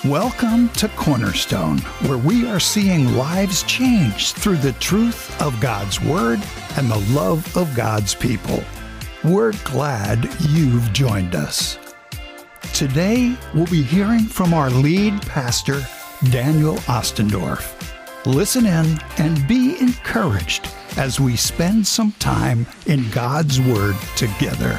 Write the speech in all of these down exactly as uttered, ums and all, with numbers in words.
Welcome to Cornerstone, where we are seeing lives changed through the truth of God's Word and the love of God's people. We're glad you've joined us. Today, we'll be hearing from our lead pastor, Daniel Ostendorf. Listen in and be encouraged as we spend some time in God's Word together.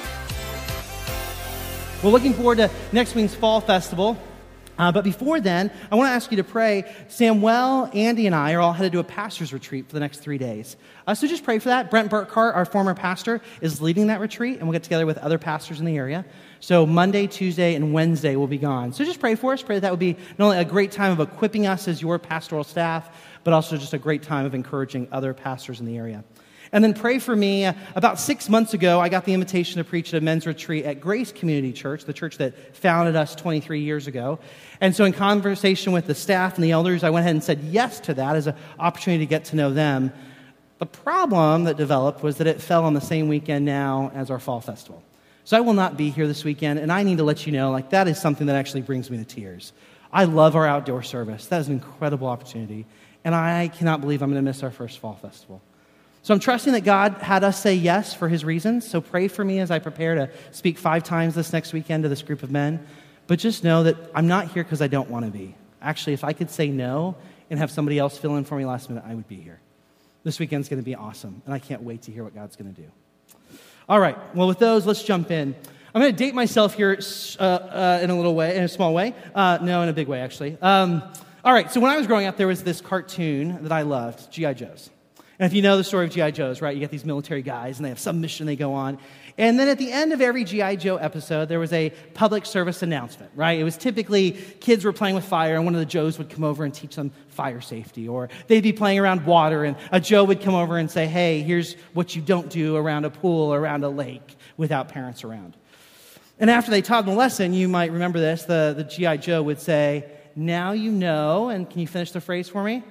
We're looking forward to next week's Fall Festival. Uh, but before then, I want to ask you to pray. Samuel, Andy, and I are all headed to a pastor's retreat for the next three days. Uh, so just pray for that. Brent Burkhart, our former pastor, is leading that retreat, and we'll get together with other pastors in the area. So Monday, Tuesday, and Wednesday will be gone. So just pray for us. Pray that that would be not only a great time of equipping us as your pastoral staff, but also just a great time of encouraging other pastors in the area. And then pray for me. Uh, about six months ago, I got the invitation to preach at a men's retreat at Grace Community Church, the church that founded us twenty-three years ago. And so in conversation with the staff and the elders, I went ahead and said yes to that as an opportunity to get to know them. The problem that developed was that it fell on the same weekend now as our Fall Festival. So I will not be here this weekend, and I need to let you know, like, that is something that actually brings me to tears. I love our outdoor service. That is an incredible opportunity, and I cannot believe I'm going to miss our first Fall Festival. So I'm trusting that God had us say yes for his reasons. So pray for me as I prepare to speak five times this next weekend to this group of men. But just know that I'm not here because I don't want to be. Actually, if I could say no and have somebody else fill in for me last minute, I would be here. This weekend's going to be awesome, and I can't wait to hear what God's going to do. All right, well, with those, let's jump in. I'm going to date myself here uh, uh, in a little way, in a small way. Uh, no, in a big way, actually. Um, all right, so when I was growing up, there was this cartoon that I loved, G I. Joes. And if you know the story of G I. Joes, right, you get these military guys, and they have some mission they go on. And then at the end of every G I. Joe episode, there was a public service announcement, right? It was typically kids were playing with fire, and one of the Joes would come over and teach them fire safety. Or they'd be playing around water, and a Joe would come over and say, hey, here's what you don't do around a pool or around a lake without parents around. And after they taught them the lesson, you might remember this, the, the G I. Joe would say, now you know, and can you finish the phrase for me?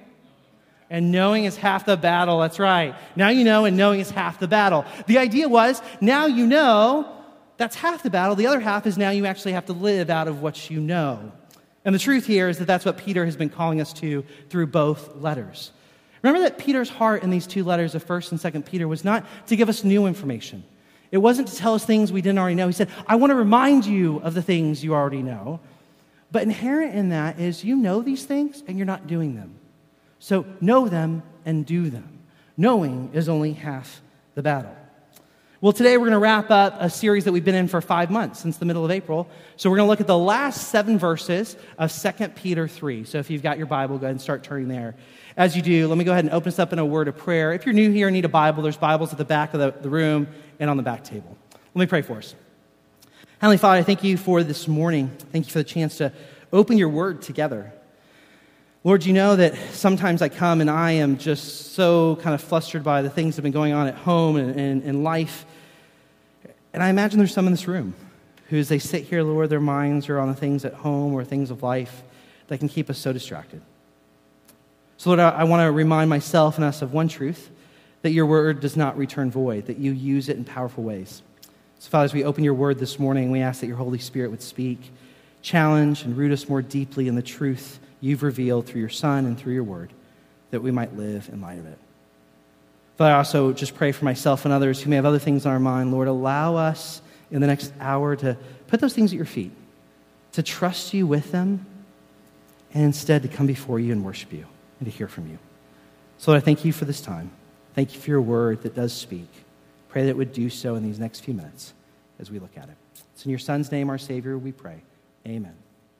And knowing is half the battle. That's right. Now you know, and knowing is half the battle. The idea was, now you know, that's half the battle. The other half is now you actually have to live out of what you know. And the truth here is that that's what Peter has been calling us to through both letters. Remember that Peter's heart in these two letters of First and Second Peter was not to give us new information. It wasn't to tell us things we didn't already know. He said, I want to remind you of the things you already know. But inherent in that is you know these things and you're not doing them. So know them and do them. Knowing is only half the battle. Well, today we're going to wrap up a series that we've been in for five months, since the middle of April. So we're going to look at the last seven verses of Second Peter three. So if you've got your Bible, go ahead and start turning there. As you do, let me go ahead and open us up in a word of prayer. If you're new here and need a Bible, there's Bibles at the back of the, the room and on the back table. Let me pray for us. Heavenly Father, I thank you for this morning. Thank you for the chance to open your word together. Lord, you know that sometimes I come and I am just so kind of flustered by the things that have been going on at home and in life. And I imagine there's some in this room who, as they sit here, Lord, their minds are on the things at home or things of life that can keep us so distracted. So, Lord, I, I want to remind myself and us of one truth, that your word does not return void, that you use it in powerful ways. So, Father, as we open your word this morning, we ask that your Holy Spirit would speak, challenge, and root us more deeply in the truth you've revealed through your Son and through your word, that we might live in light of it. Father, I also just pray for myself and others who may have other things on our mind. Lord, allow us in the next hour to put those things at your feet, to trust you with them, and instead to come before you and worship you and to hear from you. So Lord, I thank you for this time. Thank you for your word that does speak. Pray that it would do so in these next few minutes as we look at it. It's in your Son's name, our Savior, we pray. Amen.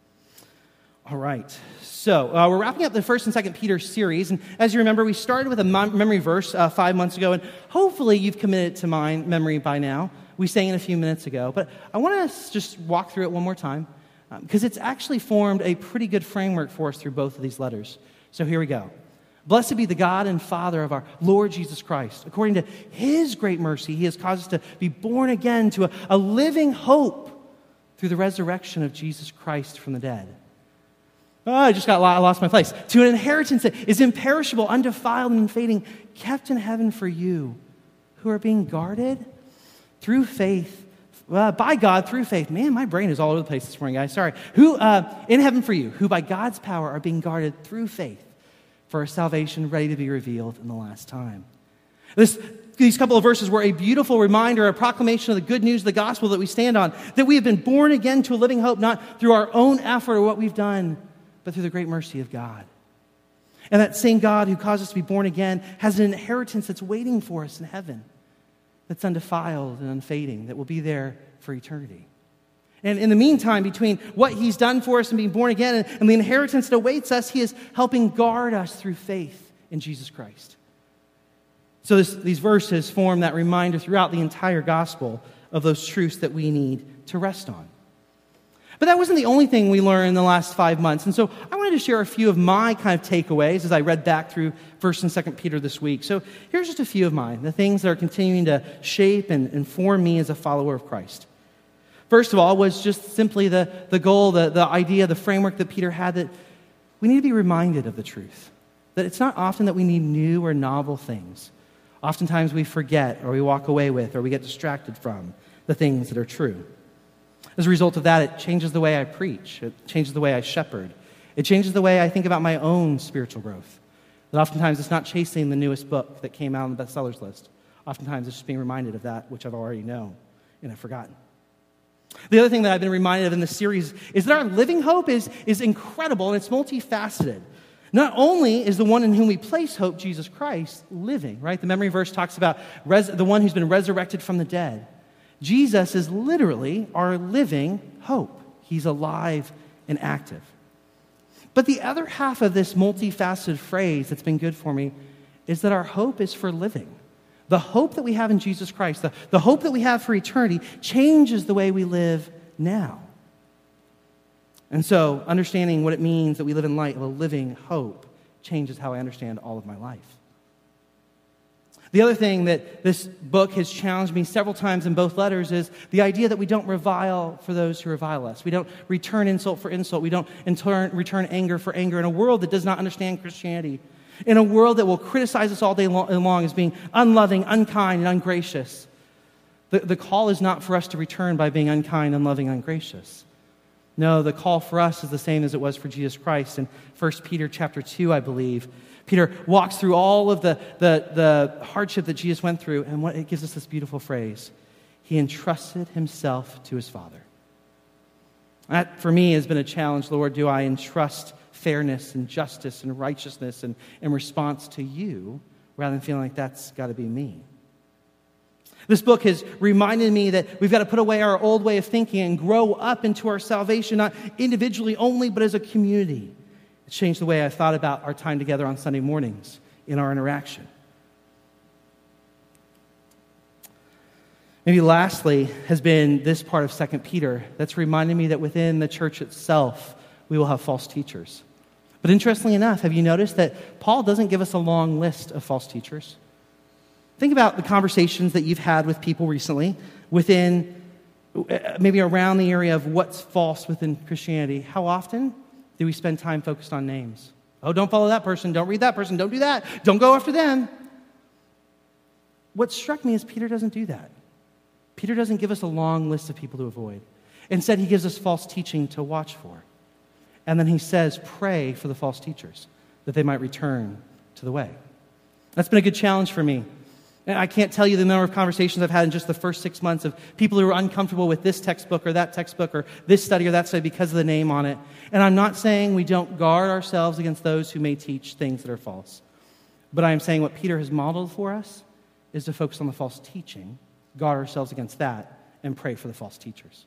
All right, so uh, we're wrapping up the First and Second Peter series, and as you remember, we started with a mem- memory verse uh, five months ago, and hopefully you've committed to mind memory by now. We sang it a few minutes ago, but I want to just walk through it one more time, because um, it's actually formed a pretty good framework for us through both of these letters. So here we go. Blessed be the God and Father of our Lord Jesus Christ. According to his great mercy, he has caused us to be born again to a, a living hope through the resurrection of Jesus Christ from the dead. Oh, I just got I lost my place. To an inheritance that is imperishable, undefiled, and unfading, kept in heaven for you, who are being guarded through faith Uh, by God through faith. Man, my brain is all over the place this morning, guys. Sorry. Who, uh, in heaven for you, who by God's power are being guarded through faith for a salvation ready to be revealed in the last time. This, these couple of verses were a beautiful reminder, a proclamation of the good news of the gospel that we stand on, that we have been born again to a living hope, not through our own effort or what we've done, but through the great mercy of God. And that same God who caused us to be born again has an inheritance that's waiting for us in heaven, that's undefiled and unfading, that will be there for eternity. And in the meantime, between what he's done for us and being born again and, and the inheritance that awaits us, he is helping guard us through faith in Jesus Christ. So this, these verses form that reminder throughout the entire gospel of those truths that we need to rest on. But that wasn't the only thing we learned in the last five months. And so I wanted to share a few of my kind of takeaways as I read back through First and Second Peter this week. So here's just a few of mine, the things that are continuing to shape and inform me as a follower of Christ. First of all was just simply the, the goal, the, the idea, the framework that Peter had, that we need to be reminded of the truth. That it's not often that we need new or novel things. Oftentimes we forget or we walk away with or we get distracted from the things that are true. As a result of that, it changes the way I preach. It changes the way I shepherd. It changes the way I think about my own spiritual growth. That oftentimes it's not chasing the newest book that came out on the bestsellers list. Oftentimes it's just being reminded of that which I've already known and have forgotten. The other thing that I've been reminded of in this series is that our living hope is, is incredible and it's multifaceted. Not only is the one in whom we place hope, Jesus Christ, living, right? The memory verse talks about res- the one who's been resurrected from the dead. Jesus is literally our living hope. He's alive and active. But the other half of this multifaceted phrase that's been good for me is that our hope is for living. The hope that we have in Jesus Christ, the, the hope that we have for eternity, changes the way we live now. And so, understanding what it means that we live in light of a living hope changes how I understand all of my life. The other thing that this book has challenged me several times in both letters is the idea that we don't revile for those who revile us. We don't return insult for insult. We don't in turn return anger for anger in a world that does not understand Christianity. In a world that will criticize us all day long as being unloving, unkind, and ungracious. The, the call is not for us to return by being unkind, unloving, ungracious. No, the call for us is the same as it was for Jesus Christ. In First Peter chapter two, I believe, Peter walks through all of the, the, the hardship that Jesus went through, and what, it gives us this beautiful phrase. He entrusted himself to his Father. That, for me, has been a challenge. Lord, do I entrust fairness and justice and righteousness and in response to you, rather than feeling like that's got to be me? This book has reminded me that we've got to put away our old way of thinking and grow up into our salvation, not individually only, but as a community. It's changed the way I thought about our time together on Sunday mornings in our interaction. Maybe lastly has been this part of Second Peter that's reminded me that within the church itself, we will have false teachers. But interestingly enough, have you noticed that Paul doesn't give us a long list of false teachers? Think about the conversations that you've had with people recently within, maybe around the area of what's false within Christianity. How often do we spend time focused on names? Oh, don't follow that person. Don't read that person. Don't do that. Don't go after them. What struck me is Peter doesn't do that. Peter doesn't give us a long list of people to avoid. Instead, he gives us false teaching to watch for. And then he says, pray for the false teachers, that they might return to the way. That's been a good challenge for me. And I can't tell you the number of conversations I've had in just the first six months of people who are uncomfortable with this textbook or that textbook or this study or that study because of the name on it. And I'm not saying we don't guard ourselves against those who may teach things that are false. But I am saying what Peter has modeled for us is to focus on the false teaching, guard ourselves against that, and pray for the false teachers.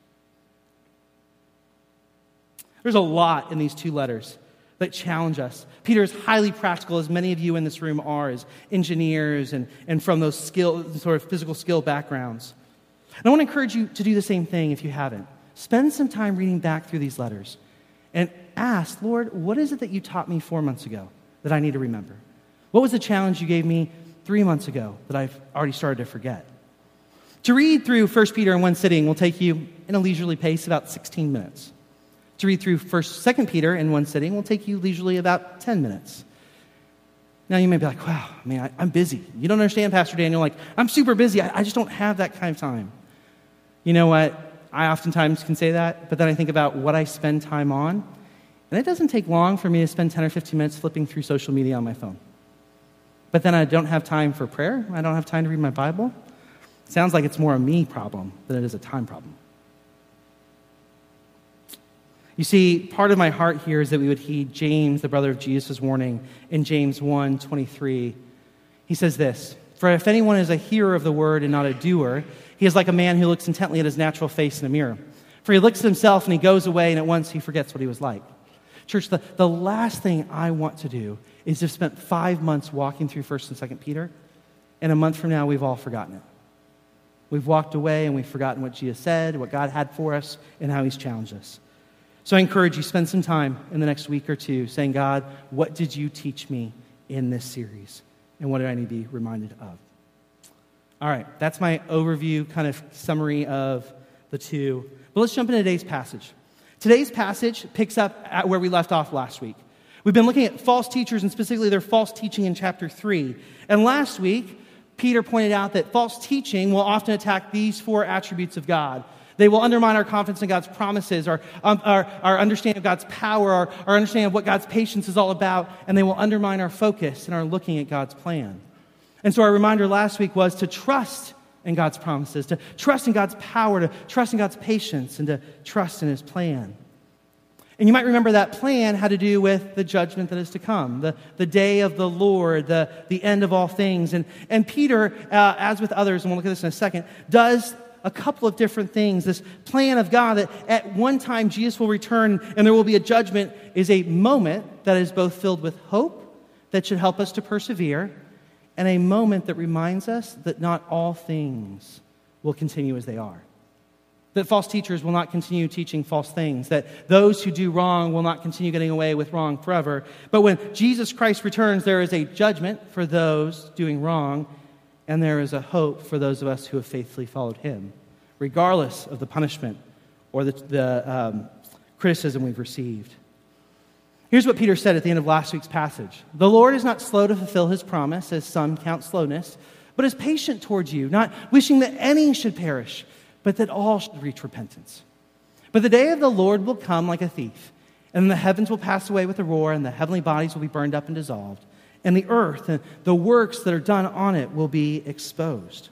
There's a lot in these two letters that challenge us. Peter is highly practical, as many of you in this room are, as engineers and, and from those skill, sort of physical skill backgrounds. And I want to encourage you to do the same thing if you haven't. Spend some time reading back through these letters and ask, Lord, what is it that you taught me four months ago that I need to remember? What was the challenge you gave me three months ago that I've already started to forget? To read through First Peter in one sitting will take you, in a leisurely pace, about sixteen minutes. To read through First, Second Peter in one sitting will take you leisurely about ten minutes. Now you may be like, wow, I mean, I, I'm busy. You don't understand, Pastor Daniel. Like, I'm super busy. I, I just don't have that kind of time. You know what? I oftentimes can say that, but then I think about what I spend time on, and it doesn't take long for me to spend ten or fifteen minutes flipping through social media on my phone. But then I don't have time for prayer. I don't have time to read my Bible. It sounds like it's more a me problem than it is a time problem. You see, part of my heart here is that we would heed James, the brother of Jesus' warning in James one twenty-three. He says this, "For if anyone is a hearer of the word and not a doer, he is like a man who looks intently at his natural face in a mirror. For he looks at himself and he goes away, and at once he forgets what he was like." Church, the, the last thing I want to do is to have spent five months walking through First and Second Peter, and a month from now we've all forgotten it. We've walked away and we've forgotten what Jesus said, what God had for us, and how he's challenged us. So I encourage you, spend some time in the next week or two saying, God, what did you teach me in this series? And what do I need to be reminded of? All right, that's my overview, kind of summary of the two. But let's jump into today's passage. Today's passage picks up at where we left off last week. We've been looking at false teachers and specifically their false teaching in chapter three. And last week, Peter pointed out that false teaching will often attack these four attributes of God. They will undermine our confidence in God's promises, our, um, our, our understanding of God's power, our, our understanding of what God's patience is all about, and they will undermine our focus and our looking at God's plan. And so our reminder last week was to trust in God's promises, to trust in God's power, to trust in God's patience, and to trust in his plan. And you might remember that plan had to do with the judgment that is to come, the, the day of the Lord, the, the end of all things. And, and Peter, uh, as with others, and we'll look at this in a second, does a couple of different things. This plan of God that at one time Jesus will return and there will be a judgment is a moment that is both filled with hope that should help us to persevere and a moment that reminds us that not all things will continue as they are. That false teachers will not continue teaching false things. That those who do wrong will not continue getting away with wrong forever. But when Jesus Christ returns, there is a judgment for those doing wrong, and there is a hope for those of us who have faithfully followed him, regardless of the punishment or the, the um, criticism we've received. Here's what Peter said at the end of last week's passage. "The Lord is not slow to fulfill his promise, as some count slowness, but is patient towards you, not wishing that any should perish, but that all should reach repentance. But the day of the Lord will come like a thief, and the heavens will pass away with a roar, and the heavenly bodies will be burned up and dissolved, and the earth and the works that are done on it will be exposed."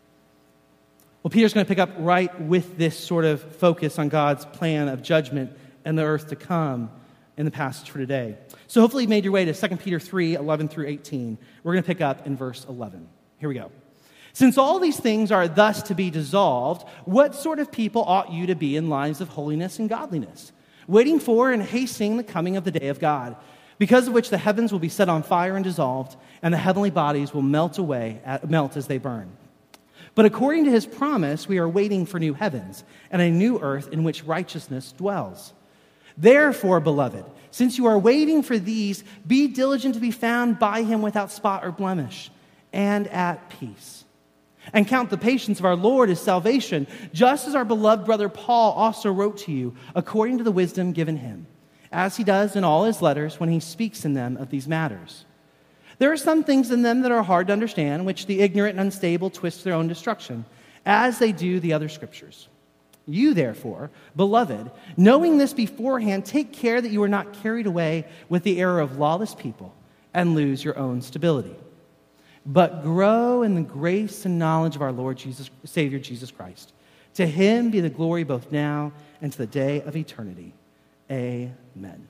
Well, Peter's going to pick up right with this sort of focus on God's plan of judgment and the earth to come in the passage for today. So hopefully you made your way to Second Peter three, eleven through eighteen. We're going to pick up in verse eleven. Here we go. "Since all these things are thus to be dissolved, what sort of people ought you to be in lives of holiness and godliness, waiting for and hastening the coming of the day of God, because of which the heavens will be set on fire and dissolved, and the heavenly bodies will melt away, melt as they burn. But according to his promise, we are waiting for new heavens and a new earth in which righteousness dwells. Therefore, beloved, since you are waiting for these, be diligent to be found by him without spot or blemish, and at peace. And count the patience of our Lord as salvation, just as our beloved brother Paul also wrote to you, according to the wisdom given him, as he does in all his letters when he speaks in them of these matters. There are some things in them that are hard to understand, which the ignorant and unstable twist to their own destruction, as they do the other scriptures. You, therefore, beloved, knowing this beforehand, take care that you are not carried away with the error of lawless people and lose your own stability. But grow in the grace and knowledge of our Lord Jesus, Savior Jesus Christ. To him be the glory both now and to the day of eternity. Amen."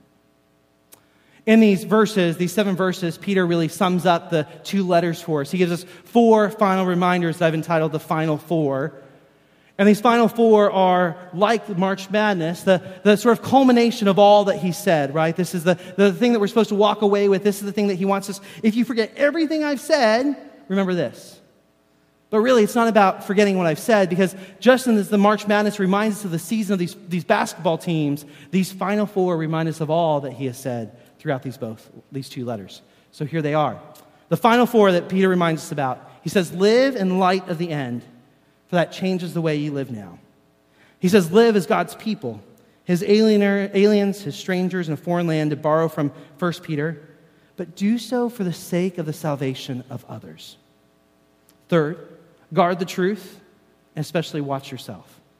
In these verses, these seven verses, Peter really sums up the two letters for us. He gives us four final reminders that I've entitled the Final Four. And these final four are like March Madness, the, the sort of culmination of all that he said, right? This is the, the thing that we're supposed to walk away with. This is the thing that he wants us. If you forget everything I've said, remember this. But really, it's not about forgetting what I've said, because just as the March Madness reminds us of the season of these, these basketball teams, these final four remind us of all that he has said throughout these both these two letters. So here they are. The final four that Peter reminds us about. He says, live in light of the end, for that changes the way you live now. He says, live as God's people, his aliener, aliens, his strangers in a foreign land, to borrow from First Peter, but do so for the sake of the salvation of others. Third, guard the truth, and especially watch yourself.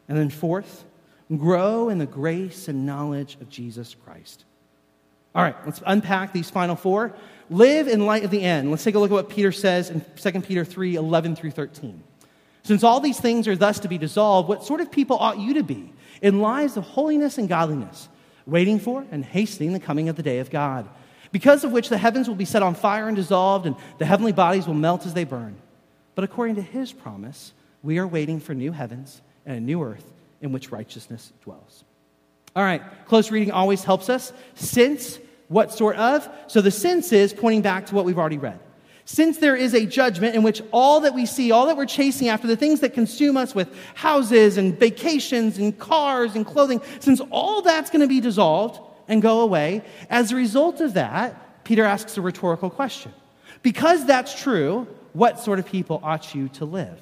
And then fourth, grow in the grace and knowledge of Jesus Christ. All right, let's unpack these final four. Live in light of the end. Let's take a look at what Peter says in Second Peter three, eleven through thirteen. Since all these things are thus to be dissolved, what sort of people ought you to be in lives of holiness and godliness, waiting for and hastening the coming of the day of God, because of which the heavens will be set on fire and dissolved, and the heavenly bodies will melt as they burn. But according to his promise, we are waiting for new heavens and a new earth in which righteousness dwells. All right, close reading always helps us. Since, what sort of? So the since is pointing back to what we've already read. Since there is a judgment in which all that we see, all that we're chasing after, the things that consume us with houses and vacations and cars and clothing, since all that's going to be dissolved and go away, as a result of that, Peter asks a rhetorical question. Because that's true, what sort of people ought you to live?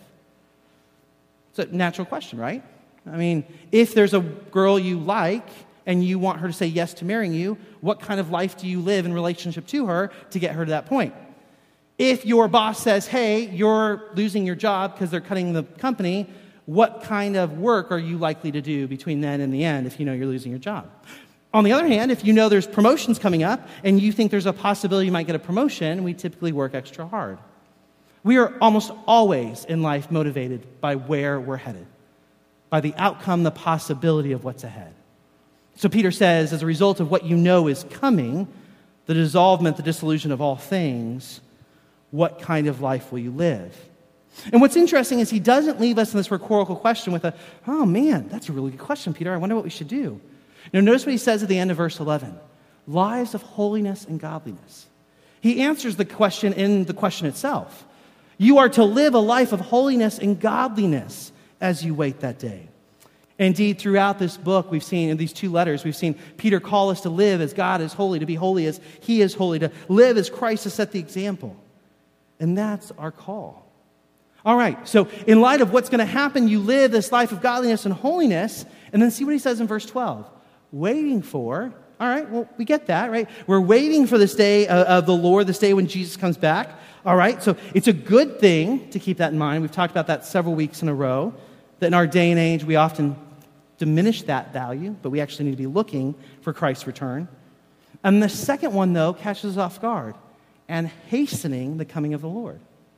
It's a natural question, right? I mean, if there's a girl you like and you want her to say yes to marrying you, what kind of life do you live in relationship to her to get her to that point? If your boss says, hey, you're losing your job because they're cutting the company, what kind of work are you likely to do between then and the end if you know you're losing your job? On the other hand, if you know there's promotions coming up and you think there's a possibility you might get a promotion, we typically work extra hard. We are almost always in life motivated by where we're headed, by the outcome, the possibility of what's ahead. So Peter says, as a result of what you know is coming, the dissolvement, the dissolution of all things, what kind of life will you live? And what's interesting is he doesn't leave us in this rhetorical question with a, oh man, that's a really good question, Peter. I wonder what we should do. Now notice what he says at the end of verse eleven. Lives of holiness and godliness. He answers the question in the question itself. You are to live a life of holiness and godliness as you wait that day. Indeed, throughout this book, we've seen, in these two letters, we've seen Peter call us to live as God is holy, to be holy as he is holy, to live as Christ has set the example. And that's our call. All right, so in light of what's going to happen, you live this life of godliness and holiness, and then see what he says in verse twelve. Waiting for, all right, well, we get that, right? We're waiting for this day of the Lord, this day when Jesus comes back. All right, so it's a good thing to keep that in mind. We've talked about that several weeks in a row, that in our day and age, we often diminish that value, but we actually need to be looking for Christ's return. And the second one, though, catches us off guard, and hastening the coming of the Lord.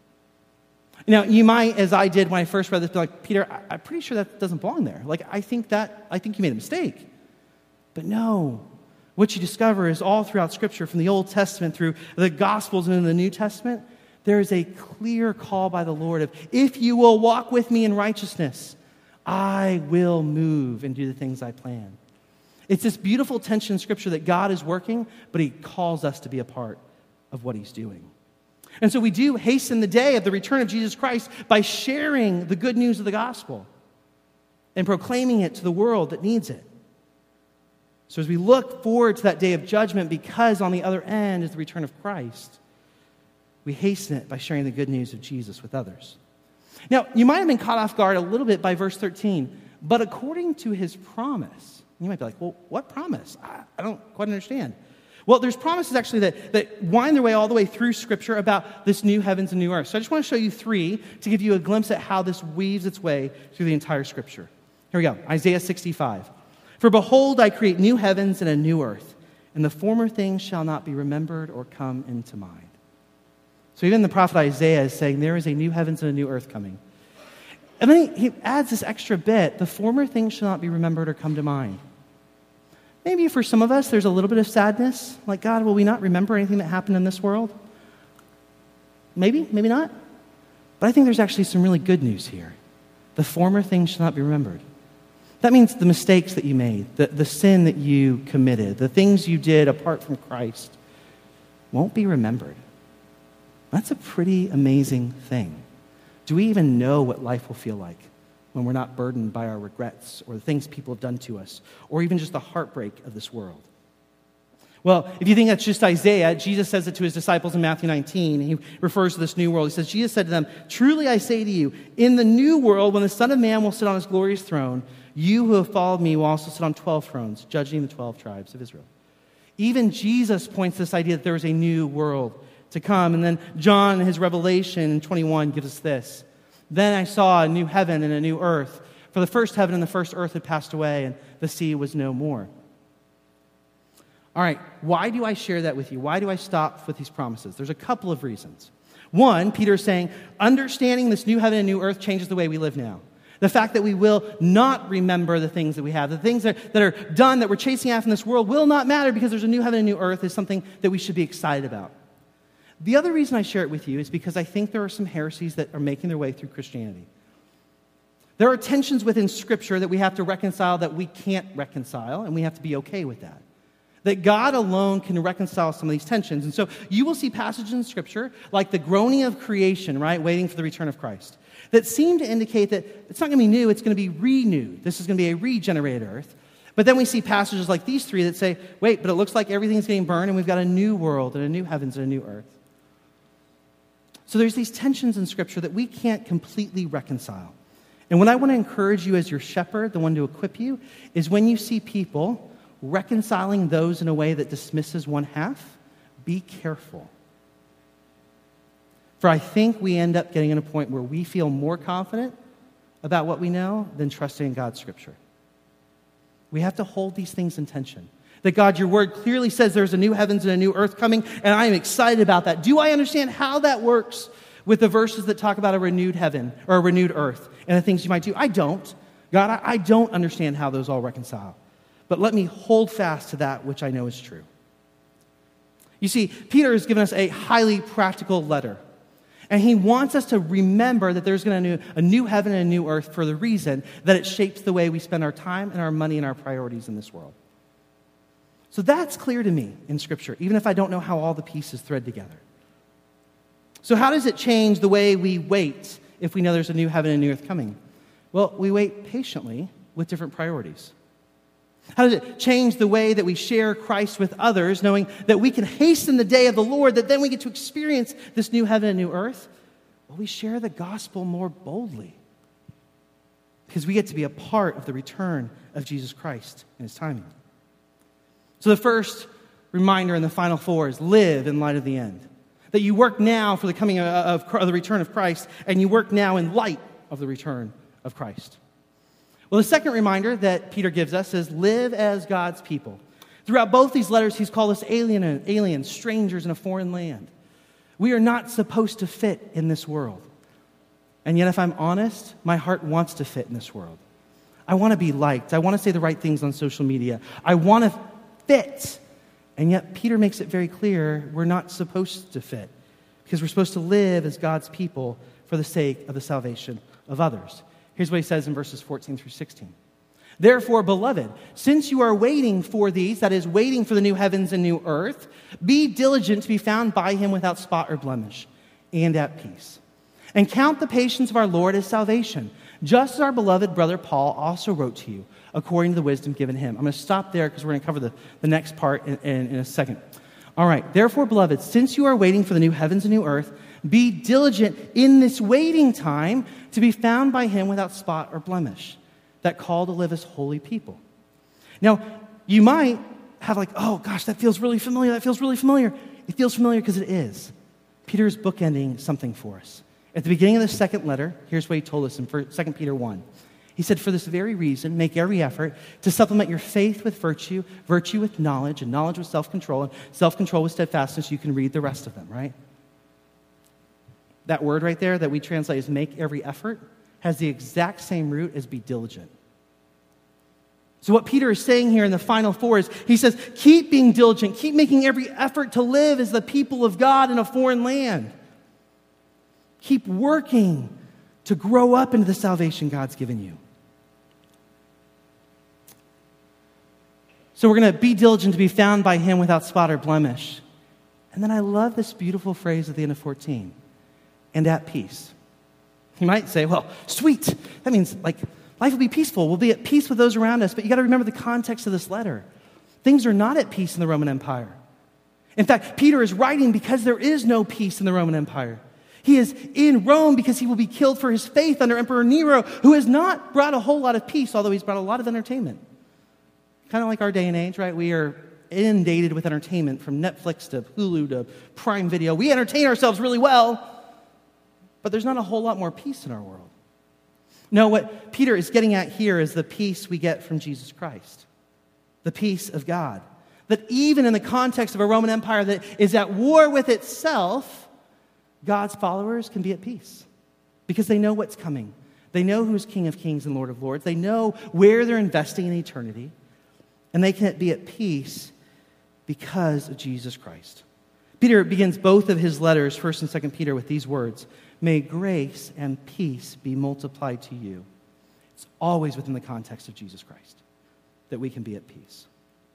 Now, you might, as I did when I first read this, be like, Peter, I- I'm pretty sure that doesn't belong there. Like, I think that, I think you made a mistake. But no, what you discover is all throughout Scripture, from the Old Testament through the Gospels and in the New Testament, there is a clear call by the Lord of, if you will walk with me in righteousness, I will move and do the things I plan. It's this beautiful tension in Scripture that God is working, but he calls us to be a part of what he's doing. And so we do hasten the day of the return of Jesus Christ by sharing the good news of the gospel and proclaiming it to the world that needs it. So as we look forward to that day of judgment, because on the other end is the return of Christ, we hasten it by sharing the good news of Jesus with others. Now, you might have been caught off guard a little bit by verse thirteen, but according to his promise, you might be like, well, what promise? I, I don't quite understand. Well, there's promises actually that, that wind their way all the way through Scripture about this new heavens and new earth. So I just want to show you three to give you a glimpse at how this weaves its way through the entire Scripture. Here we go, Isaiah sixty-five. For behold, I create new heavens and a new earth, and the former things shall not be remembered or come into mind. So even the prophet Isaiah is saying there is a new heavens and a new earth coming. And then he, he adds this extra bit, the former things shall not be remembered or come to mind. Maybe for some of us, there's a little bit of sadness. Like, God, will we not remember anything that happened in this world? Maybe, maybe not. But I think there's actually some really good news here. The former things shall not be remembered. That means the mistakes that you made, the, the sin that you committed, the things you did apart from Christ won't be remembered. That's a pretty amazing thing. Do we even know what life will feel like when we're not burdened by our regrets or the things people have done to us, or even just the heartbreak of this world? Well, if you think that's just Isaiah, Jesus says it to his disciples in Matthew nineteen. He refers to this new world. He says, Jesus said to them, truly I say to you, in the new world, when the Son of Man will sit on his glorious throne, you who have followed me will also sit on twelve thrones, judging the twelve tribes of Israel. Even Jesus points to this idea that there is a new world to come. And then John, in his Revelation in twenty-one, gives us this. Then I saw a new heaven and a new earth, For the first heaven and the first earth had passed away, and the sea was no more. All right, why do I share that with you? Why do I stop with these promises? There's a couple of reasons. One, Peter is saying, understanding this new heaven and new earth changes the way we live now. The fact that we will not remember the things that we have, the things that, that are done, that we're chasing after in this world will not matter because there's a new heaven and new earth is something that we should be excited about. The other reason I share it with you is because I think there are some heresies that are making their way through Christianity. There are tensions within Scripture that we have to reconcile that we can't reconcile, and we have to be okay with that. That God alone can reconcile some of these tensions. And so you will see passages in Scripture like the groaning of creation, right, waiting for the return of Christ, that seem to indicate that it's not going to be new, it's going to be renewed. This is going to be a regenerated earth. But then we see passages like these three that say, wait, but it looks like everything's getting burned and we've got a new world and a new heavens and a new earth. So there's these tensions in Scripture that we can't completely reconcile. And what I want to encourage you as your shepherd, the one to equip you, is when you see people reconciling those in a way that dismisses one half, be careful. For I think we end up getting in a point where we feel more confident about what we know than trusting in God's Scripture. We have to hold these things in tension. That God, your word clearly says there's a new heavens and a new earth coming, and I am excited about that. Do I understand how that works with the verses that talk about a renewed heaven or a renewed earth and the things you might do? I don't. God, I, I don't understand how those all reconcile. But let me hold fast to that which I know is true. You see, Peter has given us a highly practical letter. And he wants us to remember that there's going to be a new heaven and a new earth for the reason that it shapes the way we spend our time and our money and our priorities in this world. So that's clear to me in Scripture, even if I don't know how all the pieces thread together. So how does it change the way we wait if we know there's a new heaven and a new earth coming? Well, we wait patiently with different priorities. How does it change the way that we share Christ with others, knowing that we can hasten the day of the Lord, that then we get to experience this new heaven and new earth? Well, we share the gospel more boldly because we get to be a part of the return of Jesus Christ and His timing. So the first reminder in the final four is live in light of the end. That you work now for the coming of, of the return of Christ, and you work now in light of the return of Christ. Well, the second reminder that Peter gives us is live as God's people. Throughout both these letters, he's called us alien, aliens, strangers in a foreign land. We are not supposed to fit in this world. And yet, if I'm honest, my heart wants to fit in this world. I want to be liked. I want to say the right things on social media. I want to fit. And yet, Peter makes it very clear we're not supposed to fit because we're supposed to live as God's people for the sake of the salvation of others. Here's what he says in verses fourteen through sixteen. Therefore, beloved, since you are waiting for these, that is, waiting for the new heavens and new earth, be diligent to be found by Him without spot or blemish and at peace. And count the patience of our Lord as salvation, just as our beloved brother Paul also wrote to you, according to the wisdom given him. I'm going to stop there because we're going to cover the, the next part in, in, in a second. All right, therefore, beloved, since you are waiting for the new heavens and new earth, be diligent in this waiting time to be found by Him without spot or blemish, that call to live as holy people. Now, you might have like, oh gosh, that feels really familiar, that feels really familiar. It feels familiar because it is. Peter is bookending something for us. At the beginning of the second letter, here's what he told us in Second Peter one. He said, for this very reason, make every effort to supplement your faith with virtue, virtue with knowledge, and knowledge with self-control, and self-control with steadfastness. You can read the rest of them, right? That word right there that we translate as make every effort has the exact same root as be diligent. So what Peter is saying here in the final four is, he says, keep being diligent, keep making every effort to live as the people of God in a foreign land. Keep working to grow up into the salvation God's given you. So we're going to be diligent to be found by Him without spot or blemish. And then I love this beautiful phrase at the end of fourteen, and at peace. You might say, well, sweet. That means like life will be peaceful. We'll be at peace with those around us. But you got to remember the context of this letter. Things are not at peace in the Roman Empire. In fact, Peter is writing because there is no peace in the Roman Empire. He is in Rome because he will be killed for his faith under Emperor Nero, who has not brought a whole lot of peace, although he's brought a lot of entertainment. Kind of like our day and age, right? We are inundated with entertainment from Netflix to Hulu to Prime Video. We entertain ourselves really well, but there's not a whole lot more peace in our world. No, what Peter is getting at here is the peace we get from Jesus Christ, the peace of God. That even in the context of a Roman Empire that is at war with itself, God's followers can be at peace because they know what's coming. They know who's King of Kings and Lord of Lords. They know where they're investing in eternity, and they can be at peace because of Jesus Christ. Peter begins both of his letters, First and Second Peter, with these words, "May grace and peace be multiplied to you." It's always within the context of Jesus Christ that we can be at peace.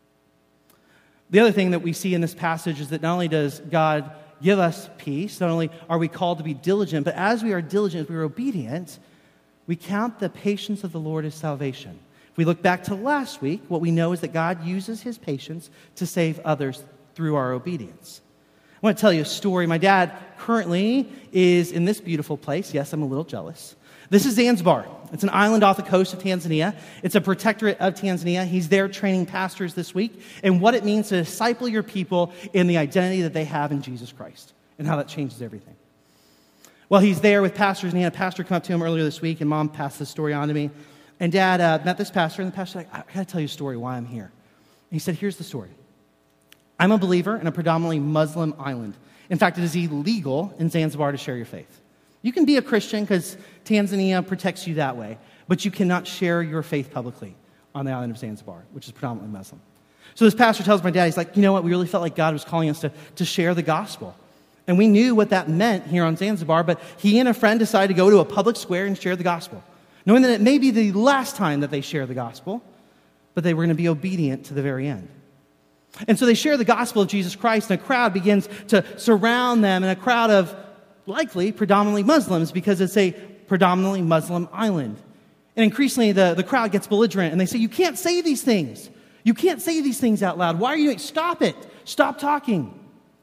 The other thing that we see in this passage is that not only does God give us peace, not only are we called to be diligent, but as we are diligent, as we are obedient, we count the patience of the Lord as salvation. If we look back to last week, what we know is that God uses his patience to save others through our obedience. I want to tell you a story. My dad currently is in this beautiful place. Yes, I'm a little jealous. This is Zanzibar. It's an island off the coast of Tanzania. It's a protectorate of Tanzania. He's there training pastors this week and what it means to disciple your people in the identity that they have in Jesus Christ and how that changes everything. Well, he's there with pastors, and he had a pastor come up to him earlier this week, and Mom passed this story on to me. And Dad uh, met this pastor, and the pastor's like, I got to tell you a story why I'm here. And he said, here's the story. I'm a believer in a predominantly Muslim island. In fact, it is illegal in Zanzibar to share your faith. You can be a Christian because Tanzania protects you that way, but you cannot share your faith publicly on the island of Zanzibar, which is predominantly Muslim. So this pastor tells my dad, he's like, you know what, we really felt like God was calling us to, to share the gospel. And we knew what that meant here on Zanzibar, but he and a friend decided to go to a public square and share the gospel, knowing that it may be the last time that they share the gospel, but they were going to be obedient to the very end. And so they share the gospel of Jesus Christ, and a crowd begins to surround them, and a crowd of likely predominantly Muslims because it's a predominantly Muslim island. And increasingly the, the crowd gets belligerent, and they say, you can't say these things. You can't say these things out loud. Why are you doing it? Stop it. Stop talking.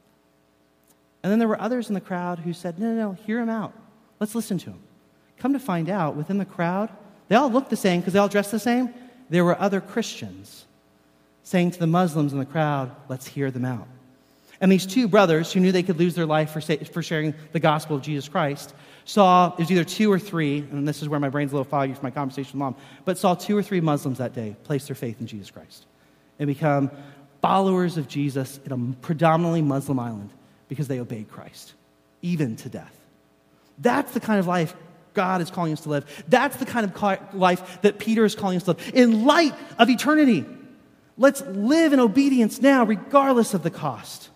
And then there were others in the crowd who said, no, no, no, hear him out. Let's listen to him. Come to find out, within the crowd, they all looked the same because they all dressed the same. There were other Christians saying to the Muslims in the crowd, let's hear them out. And these two brothers who knew they could lose their life for, for sharing the gospel of Jesus Christ saw, it was either two or three, and this is where my brain's a little foggy from my conversation with Mom, but saw two or three Muslims that day place their faith in Jesus Christ and become followers of Jesus in a predominantly Muslim island because they obeyed Christ, even to death. That's the kind of life God is calling us to live. That's the kind of life that Peter is calling us to live. In light of eternity, let's live in obedience now, regardless of the cost.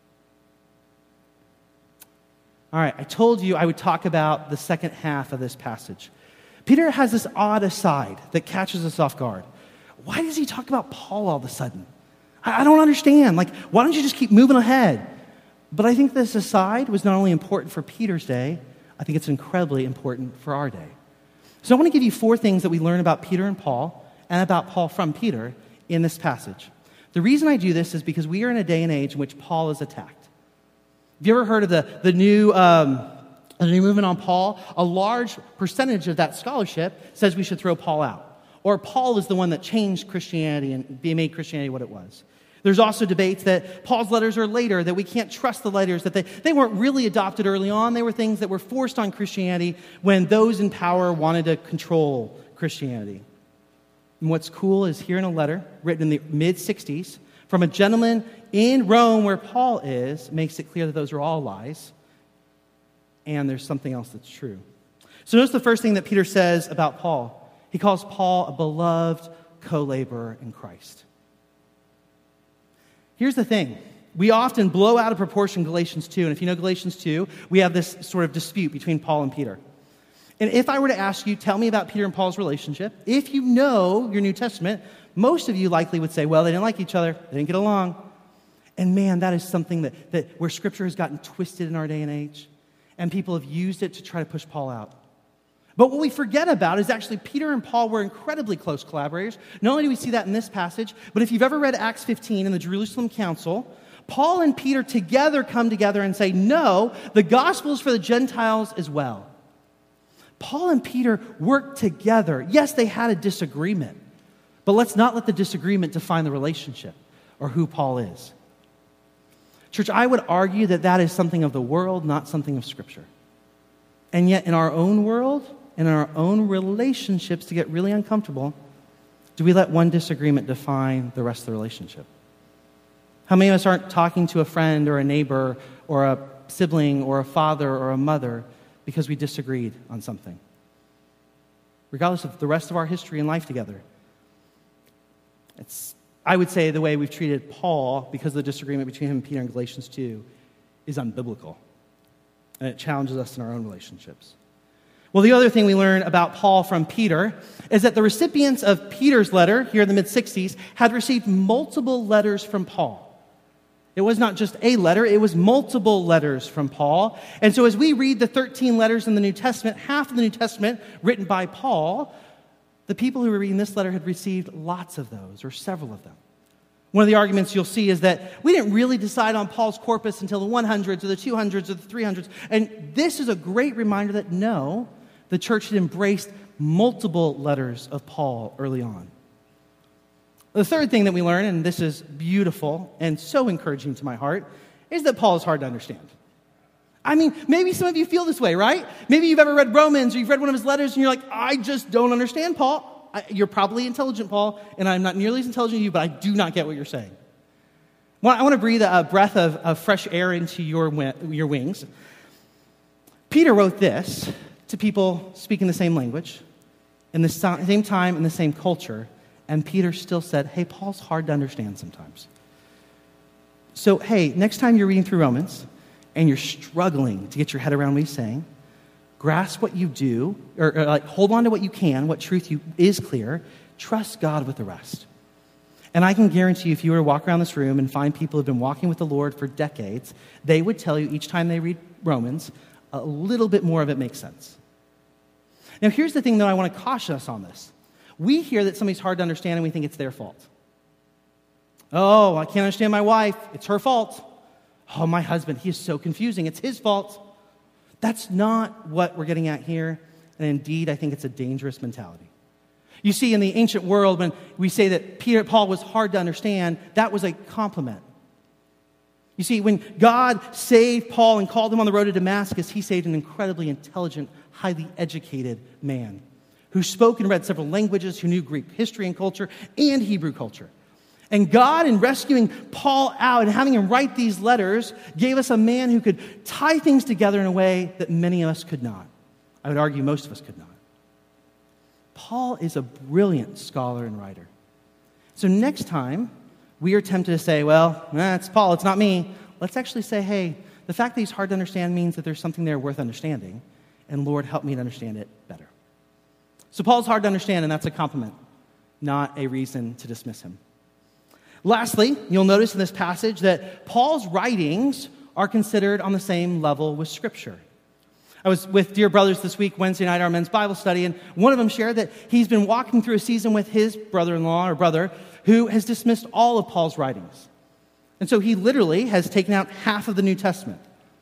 All right, I told you I would talk about the second half of this passage. Peter has this odd aside that catches us off guard. Why does he talk about Paul all of a sudden? I, I don't understand. Like, why don't you just keep moving ahead? But I think this aside was not only important for Peter's day, I think it's incredibly important for our day. So I want to give you four things that we learn about Peter and Paul and about Paul from Peter in this passage. The reason I do this is because we are in a day and age in which Paul is attacked. Have you ever heard of the, the, new, um, the new movement on Paul? A large percentage of that scholarship says we should throw Paul out. Or Paul is the one that changed Christianity and made Christianity what it was. There's also debates that Paul's letters are later, that we can't trust the letters, that they, they weren't really adopted early on. They were things that were forced on Christianity when those in power wanted to control Christianity. And what's cool is here in a letter written in the mid-sixties from a gentleman in Rome where Paul is, makes it clear that those are all lies, and there's something else that's true. So notice the first thing that Peter says about Paul. He calls Paul a beloved co-laborer in Christ. Here's the thing. We often blow out of proportion Galatians two, and if you know Galatians two, we have this sort of dispute between Paul and Peter. And if I were to ask you, tell me about Peter and Paul's relationship, if you know your New Testament, most of you likely would say, well, they didn't like each other, they didn't get along. And man, that is something that, that where Scripture has gotten twisted in our day and age, and people have used it to try to push Paul out. But what we forget about is actually Peter and Paul were incredibly close collaborators. Not only do we see that in this passage, but if you've ever read Acts fifteen in the Jerusalem Council, Paul and Peter together come together and say, no, the gospel is for the Gentiles as well. Paul and Peter worked together. Yes, they had a disagreement, but let's not let the disagreement define the relationship or who Paul is. Church, I would argue that that is something of the world, not something of Scripture. And yet in our own world, and in our own relationships to get really uncomfortable, do we let one disagreement define the rest of the relationship? How many of us aren't talking to a friend or a neighbor or a sibling or a father or a mother because we disagreed on something? Regardless of the rest of our history and life together. It's, I would say the way we've treated Paul, because of the disagreement between him and Peter in Galatians two, is unbiblical. And it challenges us in our own relationships. Well, the other thing we learn about Paul from Peter is that the recipients of Peter's letter here in the mid-sixties had received multiple letters from Paul. It was not just a letter, it was multiple letters from Paul. And so as we read the thirteen letters in the New Testament, half of the New Testament written by Paul, the people who were reading this letter had received lots of those, or several of them. One of the arguments you'll see is that we didn't really decide on Paul's corpus until the hundreds or the two hundreds or the three hundreds. And this is a great reminder that no, the church had embraced multiple letters of Paul early on. The third thing that we learn, and this is beautiful and so encouraging to my heart, is that Paul is hard to understand. I mean, maybe some of you feel this way, right? Maybe you've ever read Romans or you've read one of his letters and you're like, I just don't understand Paul. I, you're probably intelligent, Paul, and I'm not nearly as intelligent as you, but I do not get what you're saying. Well, I want to breathe a breath of, of fresh air into your, your wings. Peter wrote this to people speaking the same language, in the same time, in the same culture, and Peter still said, hey, Paul's hard to understand sometimes. So, hey, next time you're reading through Romans and you're struggling to get your head around what he's saying, grasp what you do, or, or like hold on to what you can, what truth you, is clear, trust God with the rest. And I can guarantee you, if you were to walk around this room and find people who've been walking with the Lord for decades, they would tell you each time they read Romans, a little bit more of it makes sense. Now, here's the thing that I want to caution us on this. We hear that somebody's hard to understand and we think it's their fault. Oh, I can't understand my wife. It's her fault. Oh, my husband, he is so confusing. It's his fault. That's not what we're getting at here. And indeed, I think it's a dangerous mentality. You see, in the ancient world, when we say that Peter, Paul was hard to understand, that was a compliment. You see, when God saved Paul and called him on the road to Damascus, he saved an incredibly intelligent, highly educated man who spoke and read several languages, who knew Greek history and culture and Hebrew culture. And God, in rescuing Paul out and having him write these letters, gave us a man who could tie things together in a way that many of us could not. I would argue most of us could not. Paul is a brilliant scholar and writer. So next time we are tempted to say, well, eh, it's Paul, it's not me, let's actually say, hey, the fact that he's hard to understand means that there's something there worth understanding, and Lord, help me to understand it better. So Paul's hard to understand, and that's a compliment, not a reason to dismiss him. Lastly, you'll notice in this passage that Paul's writings are considered on the same level with Scripture. I was with dear brothers this week, Wednesday night, our men's Bible study, and one of them shared that he's been walking through a season with his brother-in-law or brother who has dismissed all of Paul's writings. And so he literally has taken out half of the New Testament.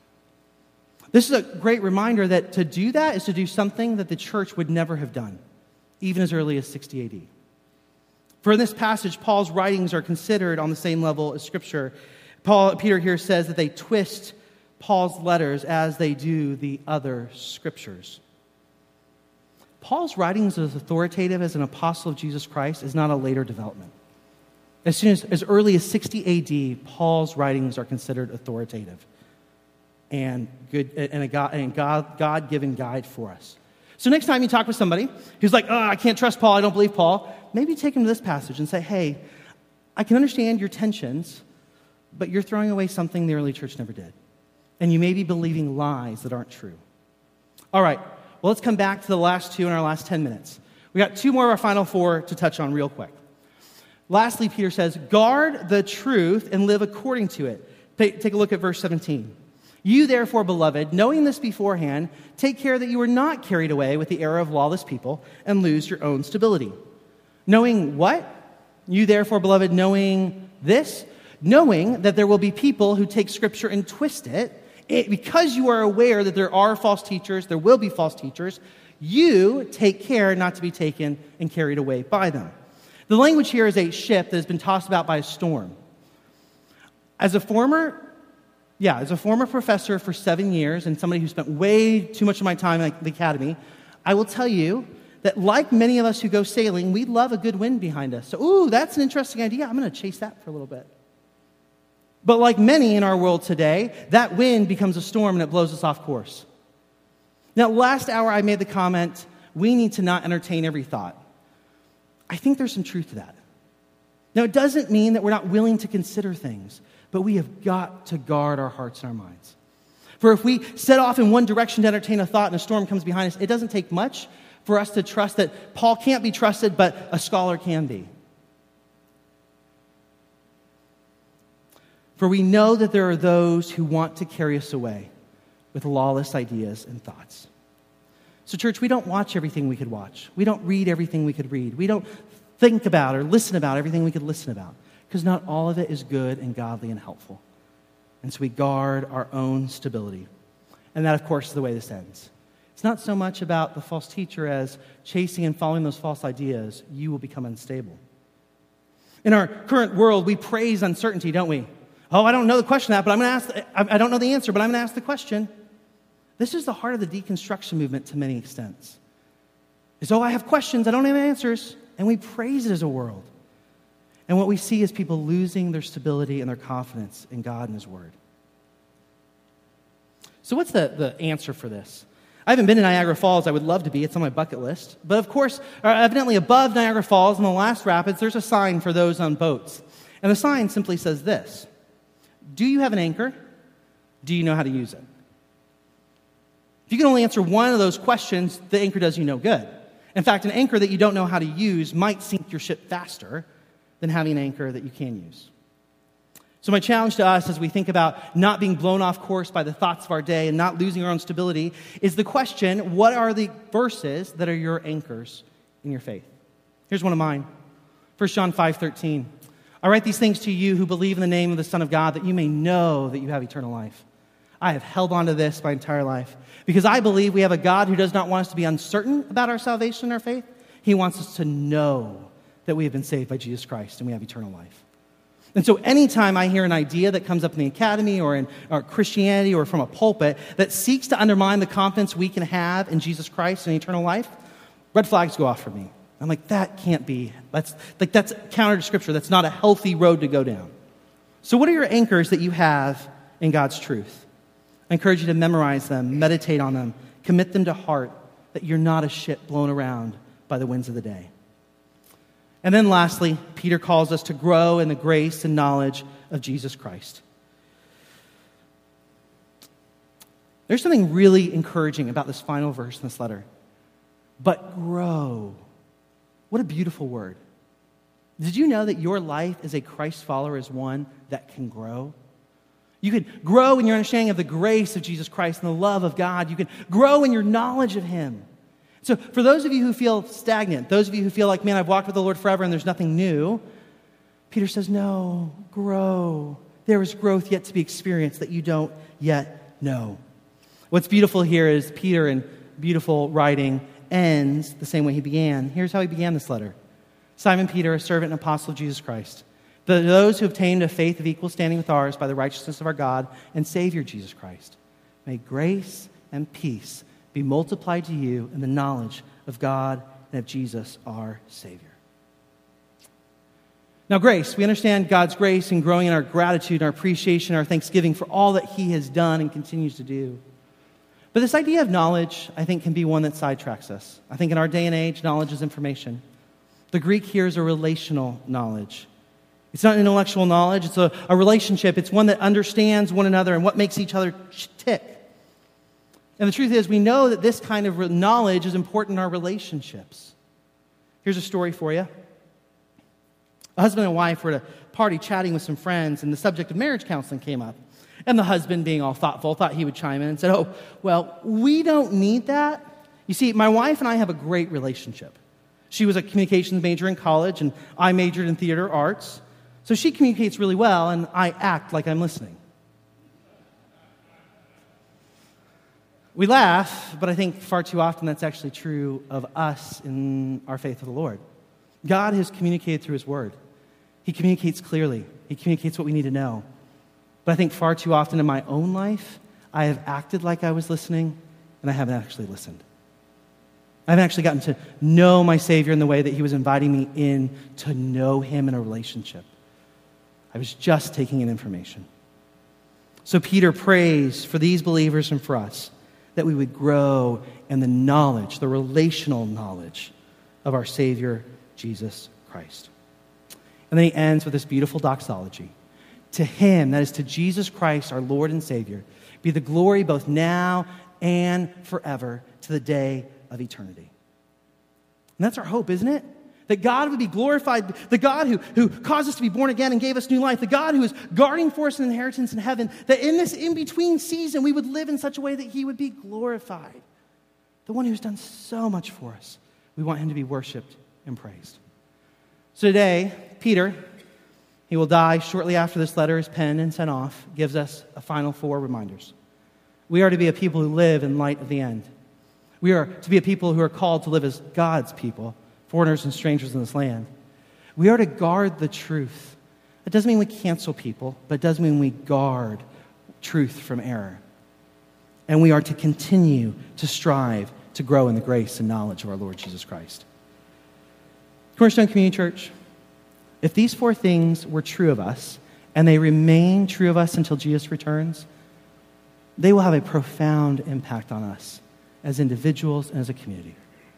This is a great reminder that to do that is to do something that the church would never have done, even as early as sixty A D. For in this passage, Paul's writings are considered on the same level as Scripture. Paul, Peter here says that they twist Paul's letters as they do the other Scriptures. Paul's writings as authoritative as an apostle of Jesus Christ is not a later development. As soon as, as early as sixty A D, Paul's writings are considered authoritative and good and a God and God, God-given guide for us. So next time you talk with somebody who's like, oh, I can't trust Paul, I don't believe Paul, maybe take him to this passage and say, hey, I can understand your tensions, but you're throwing away something the early church never did. And you may be believing lies that aren't true. All right, well, let's come back to the last two in our last ten minutes. We got two more of our final four to touch on real quick. Lastly, Peter says, guard the truth and live according to it. Take, take a look at verse seventeen. You, therefore, beloved, knowing this beforehand, take care that you are not carried away with the error of lawless people and lose your own stability. Knowing what? You, therefore, beloved, knowing this, knowing that there will be people who take Scripture and twist it, it, because you are aware that there are false teachers, there will be false teachers, you take care not to be taken and carried away by them. The language here is a ship that has been tossed about by a storm. As a former, yeah, as a former professor for seven years and somebody who spent way too much of my time at the academy, I will tell you that like many of us who go sailing, we love a good wind behind us. So, ooh, that's an interesting idea. I'm going to chase that for a little bit. But like many in our world today, that wind becomes a storm and it blows us off course. Now, last hour I made the comment, we need to not entertain every thought. I think there's some truth to that. Now, it doesn't mean that we're not willing to consider things, but we have got to guard our hearts and our minds. For if we set off in one direction to entertain a thought and a storm comes behind us, it doesn't take much for us to trust that Paul can't be trusted, but a scholar can be. For we know that there are those who want to carry us away with lawless ideas and thoughts. So, church, we don't watch everything we could watch. We don't read everything we could read. We don't think about or listen about everything we could listen about, because not all of it is good and godly and helpful. And so we guard our own stability. And that, of course, is the way this ends. It's not so much about the false teacher as chasing and following those false ideas, you will become unstable. In our current world, we praise uncertainty, don't we? Oh, I don't know the question of that, but I'm going to ask, I don't know the answer, but I'm going to ask the question. This is the heart of the deconstruction movement to many extents. Is, oh, I have questions, I don't have answers. And we praise it as a world. And what we see is people losing their stability and their confidence in God and His Word. So what's the, the answer for this? I haven't been to Niagara Falls. I would love to be. It's on my bucket list. But of course, evidently above Niagara Falls in the last rapids, there's a sign for those on boats. And the sign simply says this: do you have an anchor? Do you know how to use it? If you can only answer one of those questions, the anchor does you no good. In fact, an anchor that you don't know how to use might sink your ship faster than having an anchor that you can use. So my challenge to us as we think about not being blown off course by the thoughts of our day and not losing our own stability is the question, what are the verses that are your anchors in your faith? Here's one of mine. First John five thirteen. I write these things to you who believe in the name of the Son of God, that you may know that you have eternal life. I have held on to this my entire life because I believe we have a God who does not want us to be uncertain about our salvation and our faith. He wants us to know that we have been saved by Jesus Christ and we have eternal life. And so anytime I hear an idea that comes up in the academy or in or Christianity or from a pulpit that seeks to undermine the confidence we can have in Jesus Christ and eternal life, red flags go off for me. I'm like, that can't be. That's like that's counter to Scripture. That's not a healthy road to go down. So what are your anchors that you have in God's truth? I encourage you to memorize them, meditate on them, commit them to heart, that you're not a ship blown around by the winds of the day. And then lastly, Peter calls us to grow in the grace and knowledge of Jesus Christ. There's something really encouraging about this final verse in this letter. But grow. What a beautiful word. Did you know that your life as a Christ follower is one that can grow? You can grow in your understanding of the grace of Jesus Christ and the love of God. You can grow in your knowledge of Him. So for those of you who feel stagnant, those of you who feel like, man, I've walked with the Lord forever and there's nothing new, Peter says, no, grow. There is growth yet to be experienced that you don't yet know. What's beautiful here is Peter, in beautiful writing, ends the same way he began. Here's how he began this letter. Simon Peter, a servant and apostle of Jesus Christ, to those who obtained a faith of equal standing with ours by the righteousness of our God and Savior Jesus Christ, may grace and peace be multiplied to you in the knowledge of God and of Jesus, our Savior. Now, grace, we understand God's grace and growing in our gratitude, our appreciation, our thanksgiving for all that He has done and continues to do. But this idea of knowledge, I think, can be one that sidetracks us. I think in our day and age, knowledge is information. The Greek here is a relational knowledge. It's not intellectual knowledge, it's a, a relationship. It's one that understands one another and what makes each other tick. And the truth is, we know that this kind of knowledge is important in our relationships. Here's a story for you. A husband and wife were at a party chatting with some friends, and the subject of marriage counseling came up. And the husband, being all thoughtful, thought he would chime in and said, oh, well, we don't need that. You see, my wife and I have a great relationship. She was a communications major in college, and I majored in theater arts. So she communicates really well, and I act like I'm listening. We laugh, but I think far too often that's actually true of us in our faith with the Lord. God has communicated through His Word. He communicates clearly. He communicates what we need to know. But I think far too often in my own life, I have acted like I was listening, and I haven't actually listened. I haven't actually gotten to know my Savior in the way that he was inviting me in to know him in a relationship. I was just taking in information. So Peter prays for these believers and for us that we would grow in the knowledge, the relational knowledge of our Savior, Jesus Christ. And then he ends with this beautiful doxology. To him, that is to Jesus Christ, our Lord and Savior, be the glory both now and forever to the day of eternity. And that's our hope, isn't it? That God would be glorified, the God who, who caused us to be born again and gave us new life, the God who is guarding for us an inheritance in heaven, that in this in-between season we would live in such a way that he would be glorified. The one who's done so much for us. We want him to be worshiped and praised. So today, Peter, he will die shortly after this letter is penned and sent off, gives us a final four reminders. We are to be a people who live in light of the end. We are to be a people who are called to live as God's people, foreigners and strangers in this land. We are to guard the truth. It doesn't mean we cancel people, but it does mean we guard truth from error. And we are to continue to strive to grow in the grace and knowledge of our Lord Jesus Christ. Cornerstone Community Church, if these four things were true of us, and they remain true of us until Jesus returns, they will have a profound impact on us as individuals and as a community.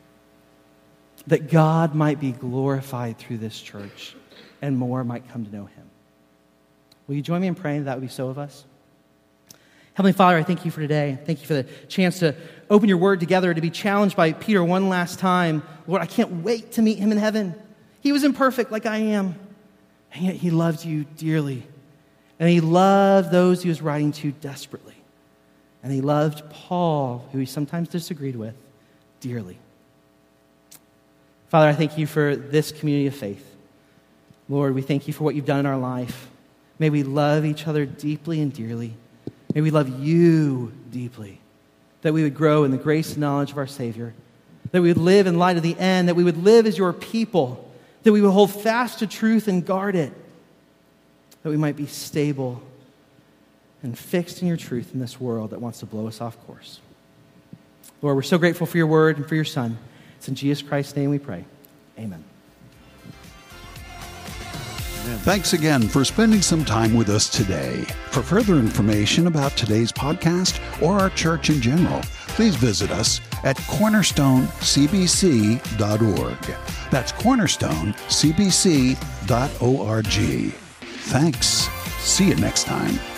That God might be glorified through this church and more might come to know him. Will you join me in praying that that would be so of us? Heavenly Father, I thank you for today. Thank you for the chance to open your word together, to be challenged by Peter one last time. Lord, I can't wait to meet him in heaven. He was imperfect like I am, and yet he loved you dearly. And he loved those he was writing to desperately. And he loved Paul, who he sometimes disagreed with, dearly. Father, I thank you for this community of faith. Lord, we thank you for what you've done in our life. May we love each other deeply and dearly. May we love you deeply. That we would grow in the grace and knowledge of our Savior. That we would live in light of the end. That we would live as your people. That we would hold fast to truth and guard it. That we might be stable and fixed in your truth in this world that wants to blow us off course. Lord, we're so grateful for your word and for your Son. It's in Jesus Christ's name we pray. Amen. Thanks again for spending some time with us today. For further information about today's podcast or our church in general, please visit us at cornerstone c b c dot org. That's cornerstone c b c dot org. Thanks. See you next time.